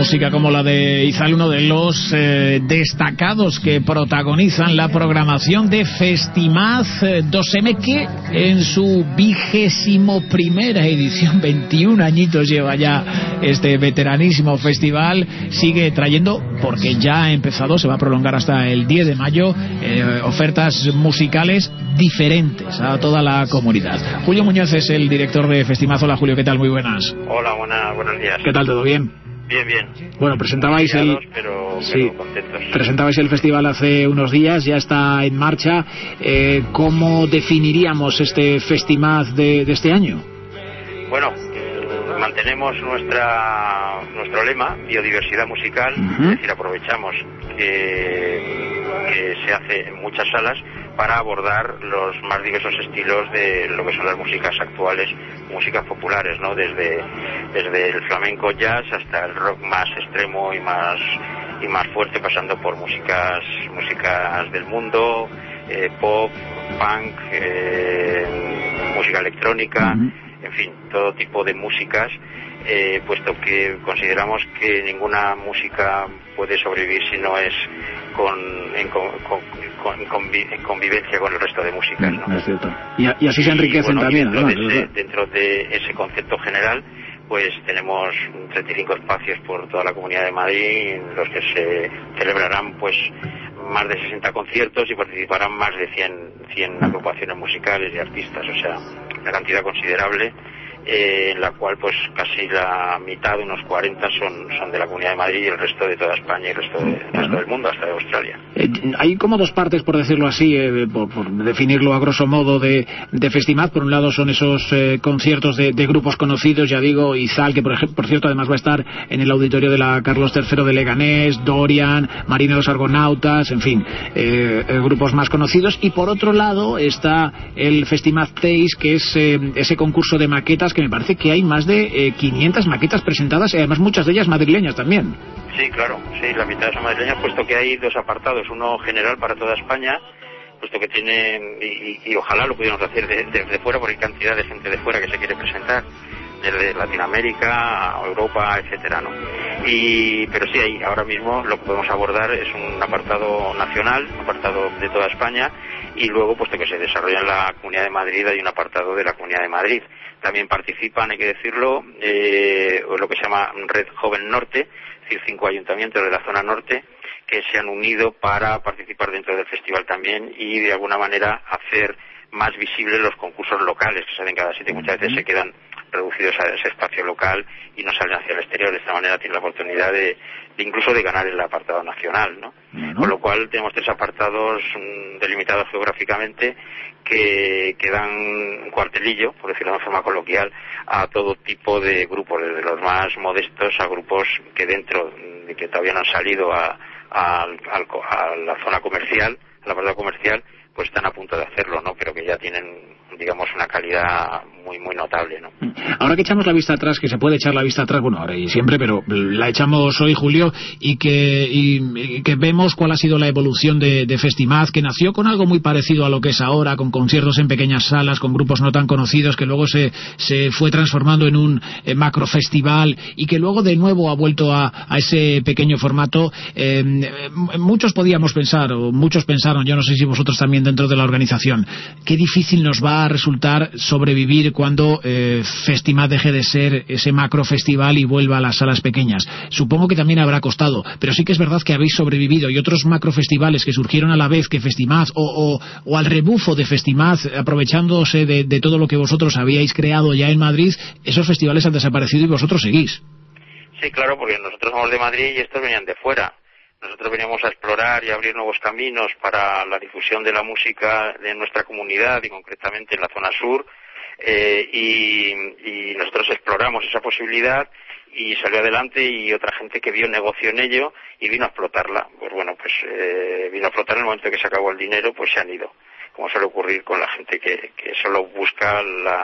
música como la de Izal, uno de los destacados que protagonizan la programación de Festimaz 2M, que en su 21ª edición, 21 añitos lleva ya este veteranísimo festival, sigue trayendo, porque ya ha empezado, se va a prolongar hasta el 10 de mayo, ofertas musicales diferentes a toda la comunidad. Julio Muñoz es el director de Festimaz. Hola Julio, ¿qué tal? Muy buenas. Hola, buenos días. ¿Qué tal? ¿Todo bien? Bien. Bueno, presentabais pero contentos. Presentabais el festival hace unos días, ya está en marcha. ¿Cómo definiríamos este Festimaz de este año? Bueno, mantenemos nuestro lema, biodiversidad musical, es decir, aprovechamos que se hace en muchas salas para abordar los más diversos estilos de lo que son las músicas actuales, músicas populares, ¿no? Desde el flamenco jazz hasta el rock más extremo y más fuerte, pasando por músicas del mundo, pop, punk, música electrónica, en fin, todo tipo de músicas, puesto que consideramos que ninguna música puede sobrevivir si no es en convivencia con el resto de músicas, ¿no? Es cierto. Y así se enriquecen también, dentro de ese concepto general, pues tenemos 35 espacios por toda la Comunidad de Madrid, en los que se celebrarán pues más de 60 conciertos y participarán más de 100 agrupaciones musicales y artistas, o sea, una cantidad considerable, en la cual pues casi la mitad, unos 40, son de la Comunidad de Madrid, y el resto de toda España y el resto del mundo, hasta de Australia. Hay como dos partes, por decirlo así, por definirlo a grosso modo, de Festimaz. Por un lado son esos conciertos de grupos conocidos, ya digo, Izal, que por cierto además va a estar en el auditorio de la Carlos III de Leganés, Dorian, Marineros Argonautas, en fin, grupos más conocidos. Y por otro lado está el Festimaz Taste, que es ese concurso de maquetas, que me parece que hay más de 500 maquetas presentadas, y además muchas de ellas madrileñas también. Sí, claro, sí, la mitad son madrileñas, puesto que hay dos apartados, uno general para toda España, puesto que tienen, y ojalá lo pudiéramos hacer desde fuera, porque hay cantidad de gente de fuera que se quiere presentar, desde Latinoamérica, Europa, etcétera, ¿no? Pero sí, ahora mismo lo que podemos abordar es un apartado nacional, un apartado de toda España, y luego, puesto que se desarrolla en la Comunidad de Madrid, hay un apartado de la Comunidad de Madrid. También participan, hay que decirlo, lo que se llama Red Joven Norte, es decir, 5 ayuntamientos de la zona norte que se han unido para participar dentro del festival también y de alguna manera hacer más visibles los concursos locales que se hacen cada sitio. Muchas veces se quedan reducidos a ese espacio local y no salen hacia el exterior. De esta manera tienen la oportunidad de incluso de ganar el apartado nacional, ¿no? Con lo cual tenemos 3 apartados delimitados geográficamente que dan un cuartelillo, por decirlo de una forma coloquial, a todo tipo de grupos, desde los más modestos a grupos que dentro de que todavía no han salido a la zona comercial, al apartado comercial, pues están a punto de hacerlo, ¿no? Pero que ya tienen, digamos, una calidad muy notable, ¿no? Ahora que echamos la vista atrás, que se puede echar la vista atrás, bueno, ahora y siempre, pero la echamos hoy, Julio, y que vemos cuál ha sido la evolución de Festimaz, que nació con algo muy parecido a lo que es ahora, con conciertos en pequeñas salas, con grupos no tan conocidos, que luego se fue transformando en un macro festival, y que luego de nuevo ha vuelto a ese pequeño formato. Muchos podíamos pensar, o muchos pensaron, yo no sé si vosotros también dentro de la organización, qué difícil nos va a resultar sobrevivir cuando Festimaz deje de ser ese macro festival y vuelva a las salas pequeñas. Supongo que también habrá costado, pero sí que es verdad que habéis sobrevivido, y otros macro festivales que surgieron a la vez que Festimaz o al rebufo de Festimaz, aprovechándose de todo lo que vosotros habíais creado ya en Madrid, esos festivales han desaparecido y vosotros seguís. Sí, claro, porque nosotros somos de Madrid y estos venían de fuera. Nosotros veníamos a explorar y a abrir nuevos caminos para la difusión de la música de nuestra comunidad y concretamente en la zona sur, y nosotros exploramos esa posibilidad y salió adelante, y otra gente que vio negocio en ello y vino a explotarla. Pues bueno, vino a explotar en el momento que se acabó el dinero, pues se han ido, como suele ocurrir con la gente que solo busca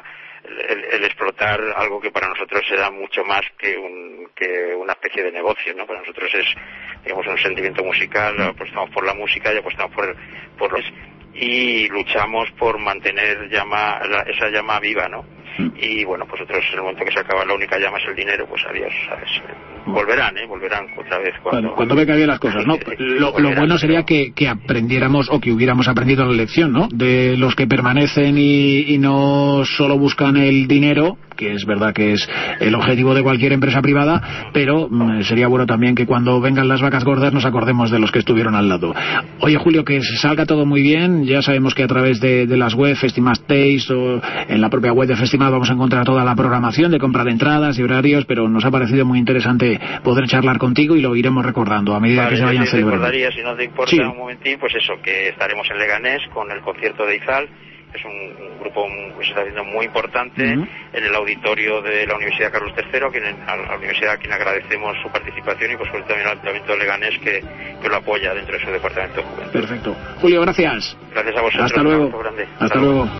el explotar algo que para nosotros será mucho más que una especie de negocio, ¿no? Para nosotros es, digamos, un sentimiento musical, apostamos por la música y apostamos por los, y luchamos por mantener esa llama viva, ¿no? y bueno, pues otros en el momento que se acaba la única llama es el dinero, pues adiós, ¿sabes? Volverán otra vez cuando vengan bien las cosas, ¿no? Lo bueno sería que aprendiéramos o que hubiéramos aprendido la lección, ¿no? De los que permanecen y no solo buscan el dinero, que es verdad que es el objetivo de cualquier empresa privada, pero sería bueno también que cuando vengan las vacas gordas nos acordemos de los que estuvieron al lado. Oye, Julio, que salga todo muy bien. Ya sabemos que a través de las web Festimad Days o en la propia web de Festimad vamos a encontrar toda la programación de compra de entradas y horarios, pero nos ha parecido muy interesante poder charlar contigo y lo iremos recordando a medida que se vayan celebrando. Recordaría, si no te importa, un momentín, pues eso, que estaremos en Leganés con el concierto de Izal. Es un grupo que se está haciendo muy importante en el auditorio de la Universidad Carlos III, a la universidad a quien agradecemos su participación y por supuesto también al Ayuntamiento de Leganés que lo apoya dentro de su departamento de juventud. Perfecto. Julio, gracias. Gracias a vosotros. Hasta luego. Hasta luego.